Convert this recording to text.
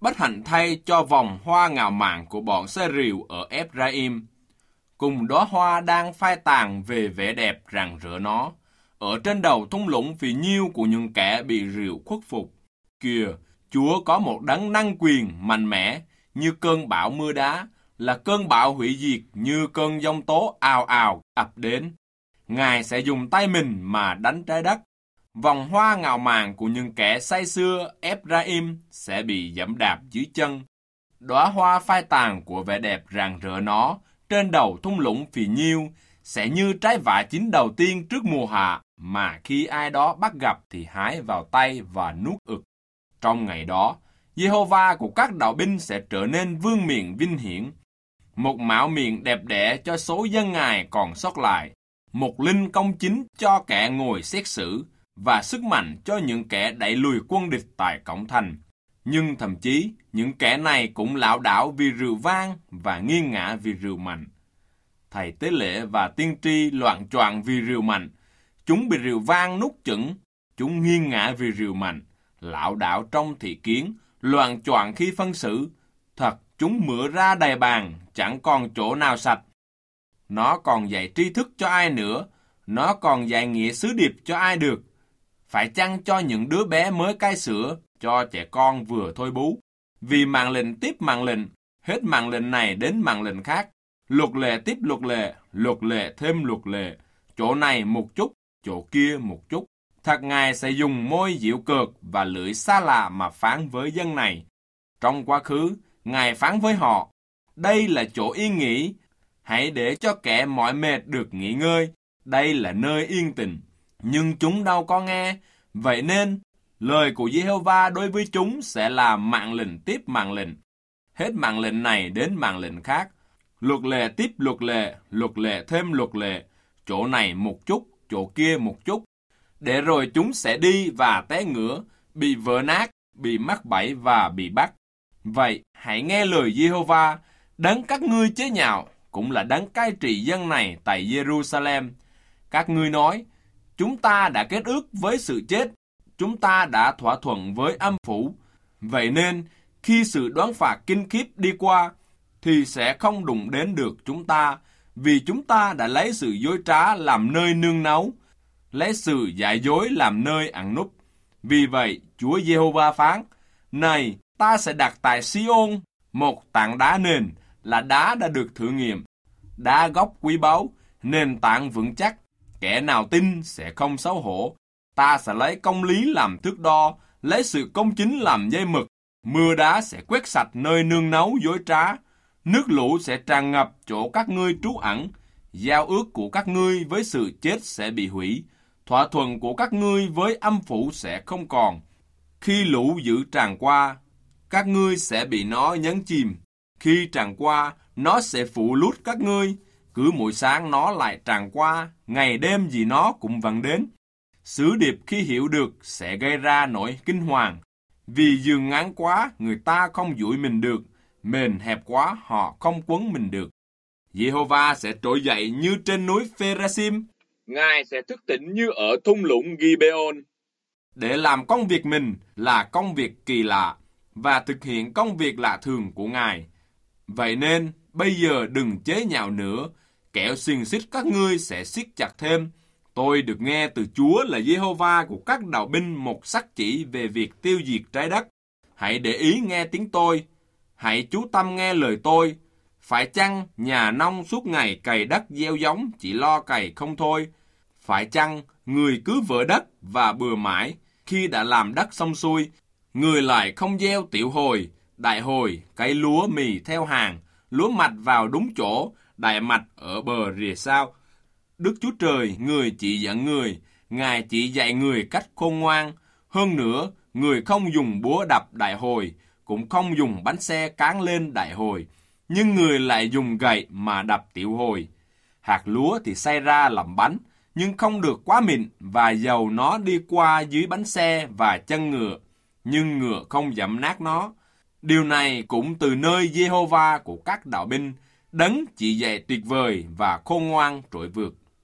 Bất hạnh thay cho vòng hoa ngạo mạn của bọn xe rìu ở Ephraim, cùng đóa hoa đang phai tàn về vẻ đẹp rạng rỡ nó, ở trên đầu thung lũng phì nhiêu của những kẻ bị rìu khuất phục. Kìa, Chúa có một đấng năng quyền mạnh mẽ như cơn bão mưa đá, là cơn bão hủy diệt như cơn giông tố ào ào ập đến. Ngài sẽ dùng tay mình mà đánh trái đất. Vòng hoa ngạo mạn của những kẻ say sưa Ephraim sẽ bị giẫm đạp dưới chân. Đóa hoa phai tàn của vẻ đẹp rạng rỡ nó trên đầu thung lũng phì nhiêu sẽ như trái vải chín đầu tiên trước mùa hạ, mà khi ai đó bắt gặp thì hái vào tay và nuốt ực. Trong ngày đó, Giê-hô-va của các đạo binh sẽ trở nên vương miện vinh hiển, một mạo miệng đẹp đẽ cho số dân Ngài còn sót lại, một linh công chính cho kẻ ngồi xét xử, và sức mạnh cho những kẻ đẩy lùi quân địch tại cổng thành. Nhưng thậm chí, những kẻ này cũng lảo đảo vì rượu vang và nghiêng ngã vì rượu mạnh. Thầy tế lễ và tiên tri loạng choạng vì rượu mạnh. Chúng bị rượu vang nuốt chửng, chúng nghiêng ngã vì rượu mạnh, lảo đảo trong thị kiến, loạng choạng khi phân xử. Thật, chúng mửa ra đầy bàn, chẳng còn chỗ nào sạch. Nó còn dạy tri thức cho ai nữa, nó còn dạy nghĩa sứ điệp cho ai được. Phải chăng cho những đứa bé mới cai sữa, cho trẻ con vừa thôi bú. Vì mạng lệnh tiếp mạng lệnh, hết mạng lệnh này đến mạng lệnh khác. Luật lệ tiếp luật lệ thêm luật lệ. Chỗ này một chút, chỗ kia một chút. Thật Ngài sẽ dùng môi giễu cợt và lưỡi xa lạ mà phán với dân này. Trong quá khứ, Ngài phán với họ, đây là chỗ yên nghỉ, hãy để cho kẻ mỏi mệt được nghỉ ngơi, đây là nơi yên tĩnh. Nhưng chúng đâu có nghe, vậy nên lời của Giê-hô-va đối với chúng sẽ là mạng lệnh tiếp mạng lệnh. Hết mạng lệnh này đến mạng lệnh khác. Luật lệ tiếp luật lệ thêm luật lệ. Chỗ này một chút, chỗ kia một chút. Để rồi chúng sẽ đi và té ngửa, bị vỡ nát, bị mắc bẫy và bị bắt. Vậy hãy nghe lời Giê-hô-va, đấng các ngươi chế nhạo, cũng là đấng cai trị dân này tại Giê-ru-sa-lem. Các ngươi nói, chúng ta đã kết ước với sự chết, chúng ta đã thỏa thuận với âm phủ. Vậy nên, khi sự đoán phạt kinh khiếp đi qua, thì sẽ không đụng đến được chúng ta, vì chúng ta đã lấy sự dối trá làm nơi nương náu, lấy sự giả dối làm nơi ẩn núp. Vì vậy, Chúa Giê-hô-va phán, này, ta sẽ đặt tại Si-ôn một tảng đá nền, là đá đã được thử nghiệm, đá gốc quý báu, nền tảng vững chắc, kẻ nào tin sẽ không xấu hổ. Ta sẽ lấy công lý làm thước đo, lấy sự công chính làm dây mực. Mưa đá sẽ quét sạch nơi nương náu dối trá, nước lũ sẽ tràn ngập chỗ các ngươi trú ẩn. Giao ước của các ngươi với sự chết sẽ bị hủy, thỏa thuận của các ngươi với âm phủ sẽ không còn. Khi lũ dữ tràn qua, các ngươi sẽ bị nó nhấn chìm. Khi tràn qua, nó sẽ phủ lút các ngươi. Cứ mỗi sáng nó lại tràn qua, ngày đêm gì nó cũng vẫn đến. Sứ điệp khi hiểu được sẽ gây ra nỗi kinh hoàng. Vì giường ngắn quá, người ta không duỗi mình được. Mền hẹp quá, họ không quấn mình được. Giê-hô-va sẽ trỗi dậy như trên núi Phê-ra-sim. Ngài sẽ thức tỉnh như ở thung lũng Gibeon. Để làm công việc mình là công việc kỳ lạ, và thực hiện công việc lạ thường của Ngài. Vậy nên, bây giờ đừng chế nhạo nữa, kẻo xiềng xích các ngươi sẽ siết chặt thêm. Tôi được nghe từ Chúa là Giê-hô-va của các đạo binh một sắc chỉ về việc tiêu diệt trái đất. Hãy để ý nghe tiếng tôi, hãy chú tâm nghe lời tôi. Phải chăng nhà nông suốt ngày cày đất gieo giống chỉ lo cày không thôi? Phải chăng người cứ vỡ đất và bừa mãi, khi đã làm đất xong xuôi, người lại không gieo tiểu hồi, đại hồi, cấy lúa mì theo hàng, lúa mạch vào đúng chỗ, đại mạch ở bờ rìa sao? Đức Chúa Trời, người chỉ dẫn người, Ngài chỉ dạy người cách khôn ngoan. Hơn nữa, người không dùng búa đập đại hồi, cũng không dùng bánh xe cán lên đại hồi, nhưng người lại dùng gậy mà đập tiểu hồi. Hạt lúa thì xay ra làm bánh, nhưng không được quá mịn, và dầu nó đi qua dưới bánh xe và chân ngựa, nhưng ngựa không dẫm nát nó. Điều này cũng từ nơi Giê-hô-va của các đạo binh, đấng chỉ dạy tuyệt vời và khôn ngoan trội vượt.